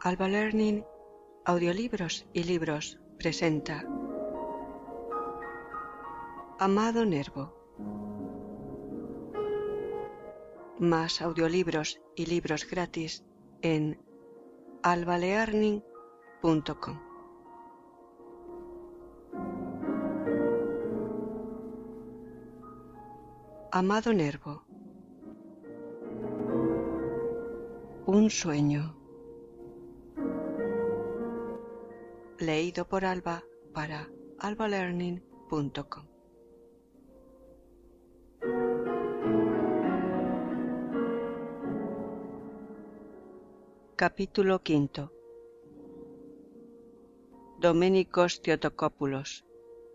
Alba Learning, Audiolibros y Libros presenta Amado Nervo. Más audiolibros y libros gratis en albalearning.com. Amado Nervo. Un sueño. Leído por Alba para albalearning.com. Capítulo V. Doménicos Theotokopoulos.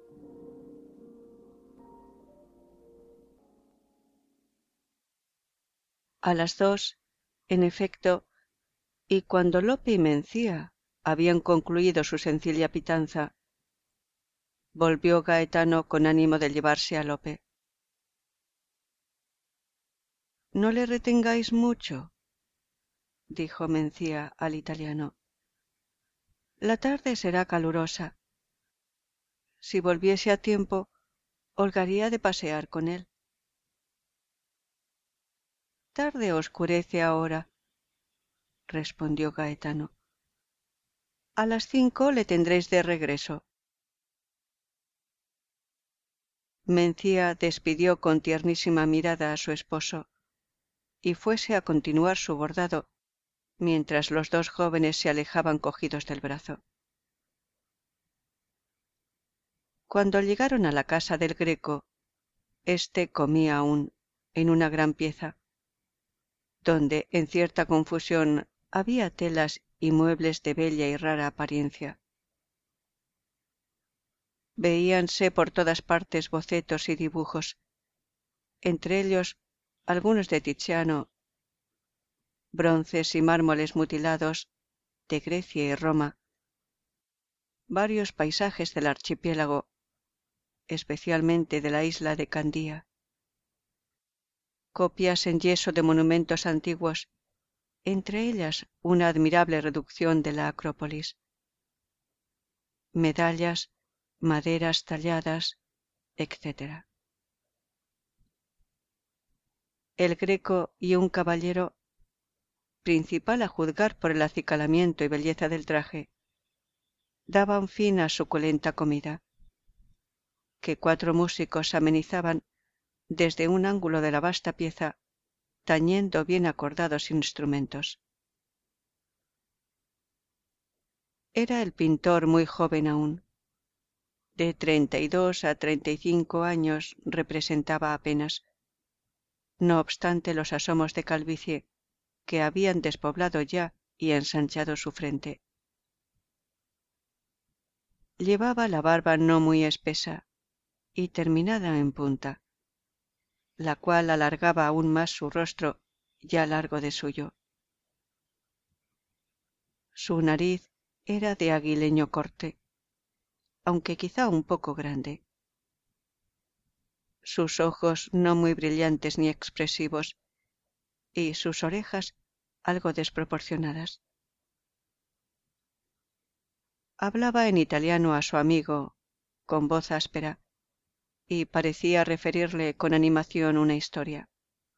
A las 2, en efecto, y cuando Lope y Mencía habían concluido su sencilla pitanza, volvió Gaetano con ánimo de llevarse a Lope. «No le retengáis mucho», dijo Mencía al italiano. «La tarde será calurosa. Si volviese a tiempo, holgaría de pasear con él». «Tarde oscurece ahora», respondió Gaetano. «A las 5 le tendréis de regreso». Mencía despidió con tiernísima mirada a su esposo y fuese a continuar su bordado, mientras los dos jóvenes se alejaban cogidos del brazo. Cuando llegaron a la casa del Greco, éste comía aún en una gran pieza, donde en cierta confusión había telas y muebles de bella y rara apariencia. Veíanse por todas partes bocetos y dibujos, entre ellos algunos de Tiziano, bronces y mármoles mutilados de Grecia y Roma, varios paisajes del archipiélago, especialmente de la isla de Candía, copias en yeso de monumentos antiguos, entre ellas una admirable reducción de la Acrópolis, medallas, maderas talladas, etc. El Greco y un caballero, principal a juzgar por el acicalamiento y belleza del traje, daban fin a suculenta comida, que 4 músicos amenizaban desde un ángulo de la vasta pieza, tañendo bien acordados instrumentos. Era el pintor muy joven aún. De 32 a 35 años representaba apenas, no obstante los asomos de calvicie que habían despoblado ya y ensanchado su frente. Llevaba la barba no muy espesa y terminada en punta, la cual alargaba aún más su rostro ya largo de suyo. Su nariz era de aguileño corte, aunque quizá un poco grande. Sus ojos no muy brillantes ni expresivos, y sus orejas algo desproporcionadas. Hablaba en italiano a su amigo, con voz áspera, y parecía referirle con animación una historia.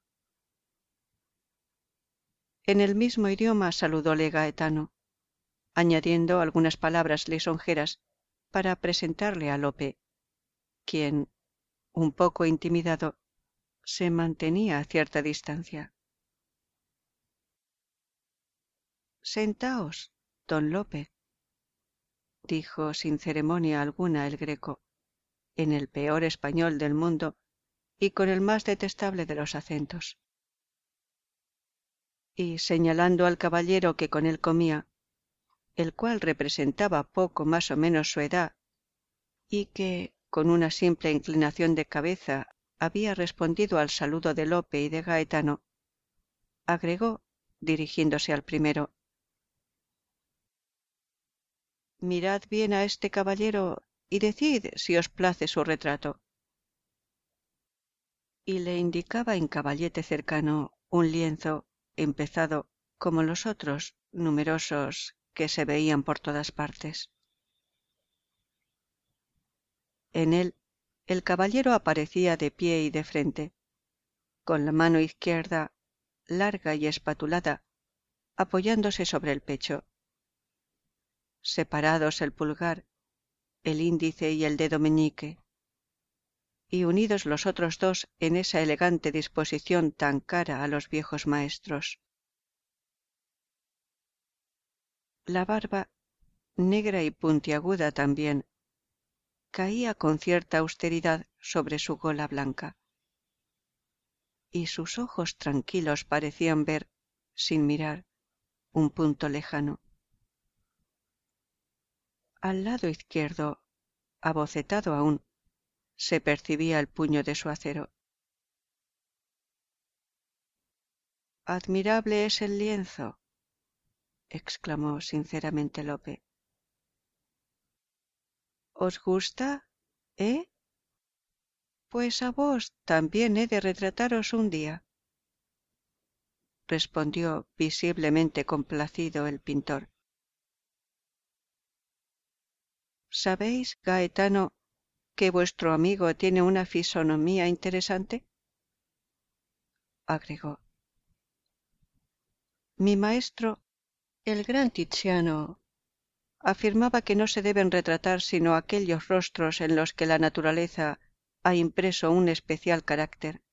En el mismo idioma saludóle Gaetano, añadiendo algunas palabras lisonjeras para presentarle a Lope, quien, un poco intimidado, se mantenía a cierta distancia. «Sentaos, don Lope», dijo sin ceremonia alguna el Greco, en el peor español del mundo y con el más detestable de los acentos. Y señalando al caballero que con él comía, el cual representaba poco más o menos su edad, y que, con una simple inclinación de cabeza, había respondido al saludo de Lope y de Gaetano, agregó, dirigiéndose al primero: «Mirad bien a este caballero y decid si os place su retrato». Y le indicaba en caballete cercano un lienzo empezado, como los otros numerosos que se veían por todas partes. En él el caballero aparecía de pie y de frente, con la mano izquierda larga y espatulada, apoyándose sobre el pecho. Separados el pulgar, el índice y el dedo meñique, y unidos los otros dos en esa elegante disposición tan cara a los viejos maestros. La barba, negra y puntiaguda también, caía con cierta austeridad sobre su gola blanca, y sus ojos tranquilos parecían ver, sin mirar, un punto lejano. Al lado izquierdo, abocetado aún, se percibía el puño de su acero. «Admirable es el lienzo», exclamó sinceramente Lope. «¿Os gusta, Pues a vos también he de retrataros un día», respondió visiblemente complacido el pintor. «¿Sabéis, Gaetano, que vuestro amigo tiene una fisonomía interesante?», agregó. «Mi maestro, el gran Tiziano, afirmaba que no se deben retratar sino aquellos rostros en los que la naturaleza ha impreso un especial carácter.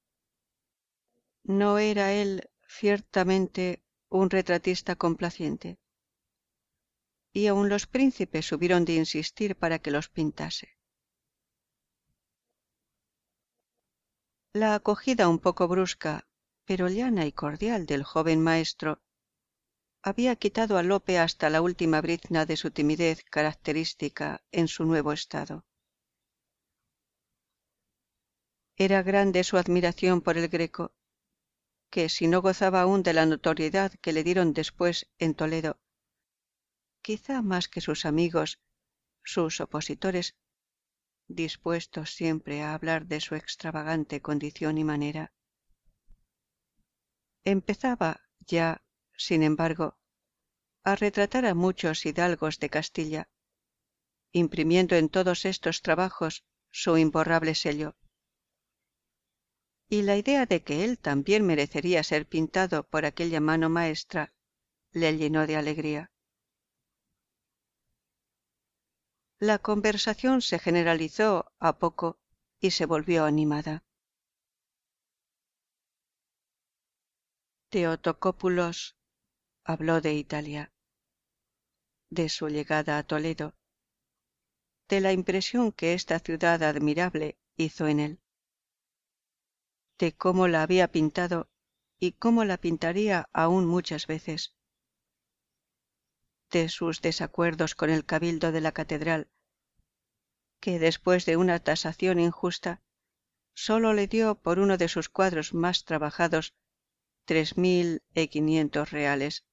¿No era él ciertamente un retratista complaciente? Y aun los príncipes hubieron de insistir para que los pintase». La acogida un poco brusca, pero llana y cordial del joven maestro había quitado a Lope hasta la última brizna de su timidez característica en su nuevo estado. Era grande su admiración por el Greco, que si no gozaba aún de la notoriedad que le dieron después en Toledo, quizá más que sus amigos, sus opositores, dispuestos siempre a hablar de su extravagante condición y manera, empezaba ya, sin embargo, a retratar a muchos hidalgos de Castilla, imprimiendo en todos estos trabajos su imborrable sello. Y la idea de que él también merecería ser pintado por aquella mano maestra le llenó de alegría. La conversación se generalizó a poco y se volvió animada. Teotocópulos habló de Italia, de su llegada a Toledo, de la impresión que esta ciudad admirable hizo en él, de cómo la había pintado y cómo la pintaría aún muchas veces, de sus desacuerdos con el cabildo de la catedral, que después de una tasación injusta sólo le dio por uno de sus cuadros más trabajados 3.500 reales,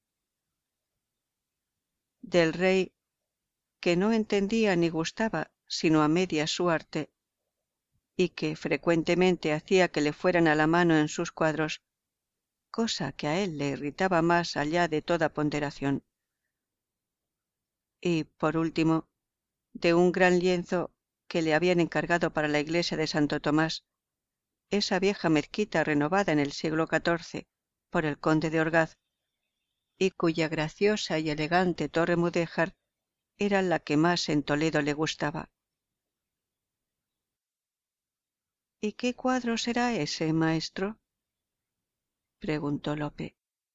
del rey, que no entendía ni gustaba sino a medias su arte, y que frecuentemente hacía que le fueran a la mano en sus cuadros, cosa que a él le irritaba más allá de toda ponderación. Y, por último, de un gran lienzo que le habían encargado para la iglesia de Santo Tomás, esa vieja mezquita renovada en el siglo XIV por el conde de Orgaz, y cuya graciosa y elegante torre mudéjar era la que más en Toledo le gustaba. «¿Y qué cuadro será ese, maestro?», preguntó Lope.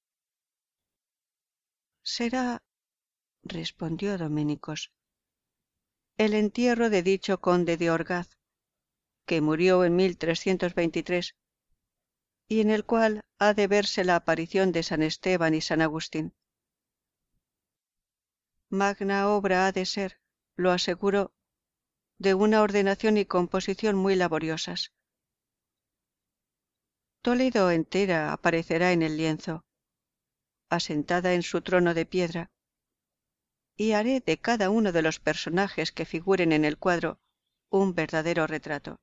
«Será», respondió Doménicos, «el entierro de dicho conde de Orgaz, que murió en 1323, y en el cual ha de verse la aparición de San Esteban y San Agustín. Magna obra ha de ser, lo aseguro, de una ordenación y composición muy laboriosas. Toledo entera aparecerá en el lienzo, asentada en su trono de piedra, y haré de cada uno de los personajes que figuren en el cuadro un verdadero retrato.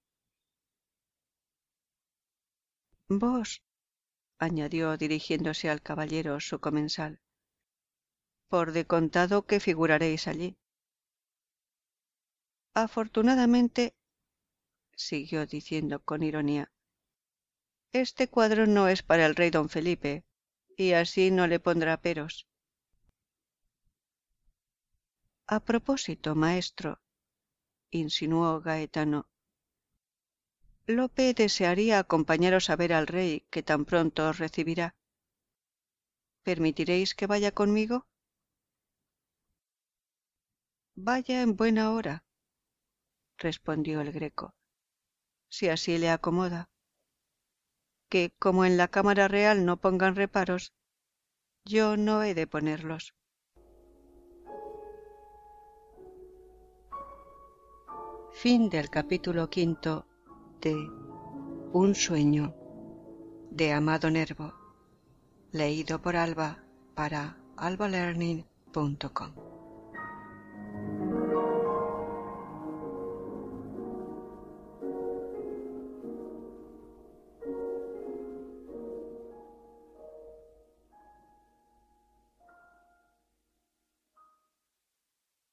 Vos», añadió dirigiéndose al caballero su comensal, por de contado que figuraréis allí. Afortunadamente, siguió diciendo con ironía, este cuadro no es para el rey don Felipe, y así no le pondrá peros. A propósito, maestro, insinuó Gaetano, Lope desearía acompañaros a ver al rey, que tan pronto os recibirá. ¿Permitiréis que vaya conmigo? Vaya en buena hora, respondió el Greco, si así le acomoda. Que como en la Cámara Real no pongan reparos, yo no he de ponerlos. Fin del capítulo 5 de Un sueño, de Amado Nervo, leído por Alba para albalearning.com.